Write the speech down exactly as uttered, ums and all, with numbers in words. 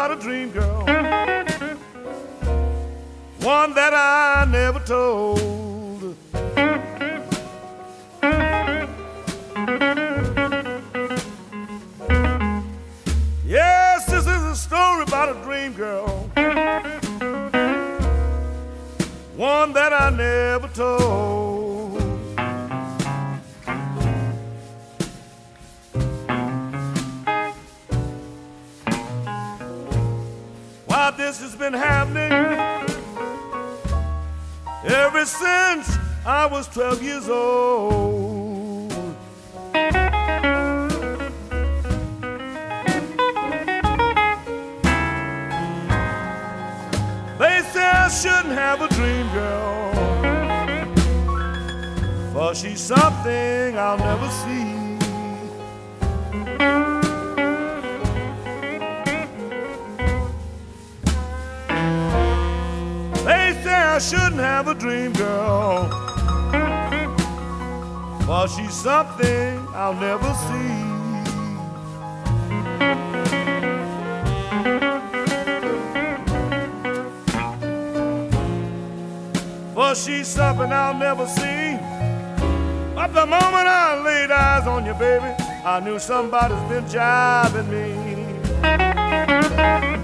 about a dream girl, one that I never told. Yes, this is a story about a dream girl, one that I never told. Why, this has been happening ever since I was twelve years old. They say I shouldn't have a dream girl, for she's something I'll never see. They say I shouldn't have a dream girl, for she's something I'll never see. For she's something I'll never see. But the moment I laid eyes on you, baby, I knew somebody's been jiving me.